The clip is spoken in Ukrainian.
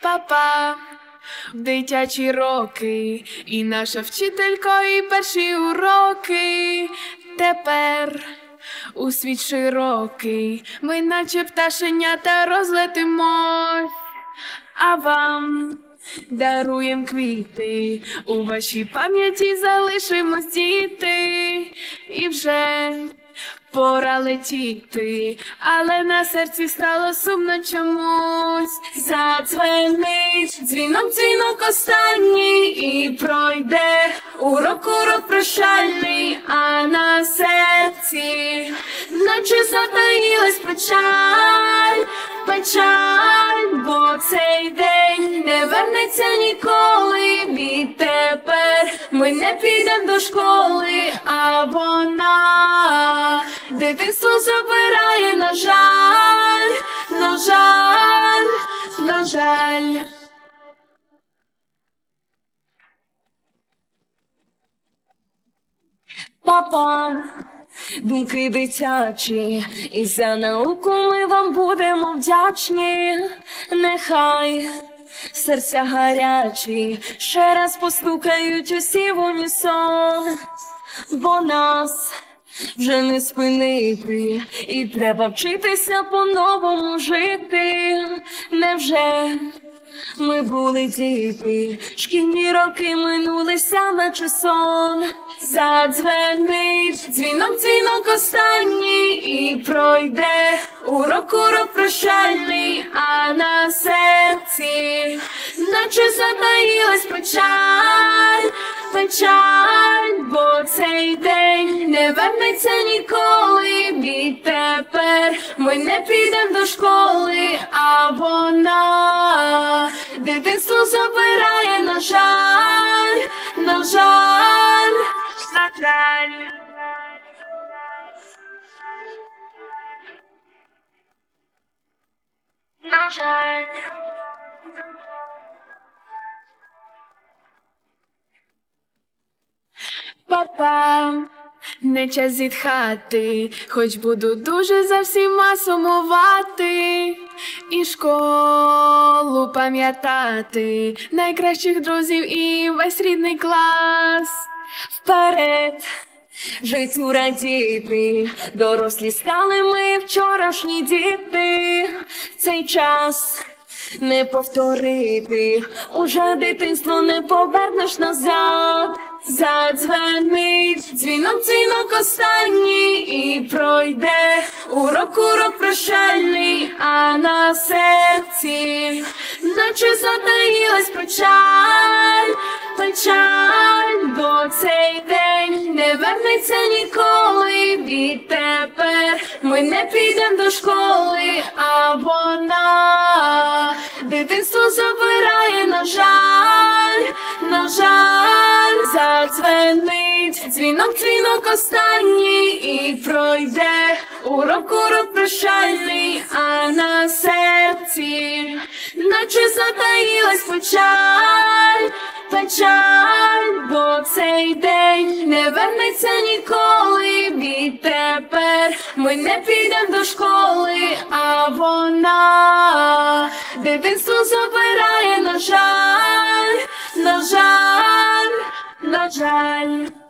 Папа, дитячі роки, і наша вчителька, і перші уроки. Тепер у світ широкий ми наче пташенята розлетимось, а вам даруєм квіти, у вашій пам'яті залишимось діти. І вже пора летіти, але на серці стало сумно чомусь. Задзвенить дзвінок, дзвінок останній, і пройде урок прощальний, а на серці наче затаїлась печаль, печаль, бо цей день не вернеться ніколи. Відтепер ми не підемо до школи, а вона дитинство забирає, на жаль, на жаль, на жаль. Папа, думки дитячі, і за науку ми вам будемо вдячні. Нехай серця гарячі ще раз постукають усі в унісон, бо нас вже не спинити, і треба вчитися по-новому жити. Невже ми були діти, шкільні роки минулися наче сон. Задзвенить дзвінок, дзвінок останній, і пройде урок прощальний, а на серці наче затаїлась печаль, печаль, бо цей день не вернеться ніколи. Відтепер ми не підемо до школи, а вона дитинство забирає, на жаль, на жаль, на жаль. На жаль. Папа, не час зітхати, хоч буду дуже за всіма сумувати. І школу пам'ятати, найкращих друзів і весь рідний клас. Вперед, життю радіти, дорослі стали ми вчорашні діти. Цей час не повторити, уже дитинство не повернеш назад. Задзвенить дзвінок, дзвінок останній, і пройде урок прощальний, а на серці наче затаїлась печаль, печаль, бо цей день не вернеться ніколи. Відтепер ми не підемо до школи, а вона дитинство забирає, на жаль, на жаль. Задзвенить дзвінок, дзвінок останній, і пройде урок прощальний, а на серці наче затаїлась печаль, печаль, бо цей день не вернеться ніколи. Відтепер ми не підемо до школи, а вона дитинство забирає, на жаль, на жаль, на жаль.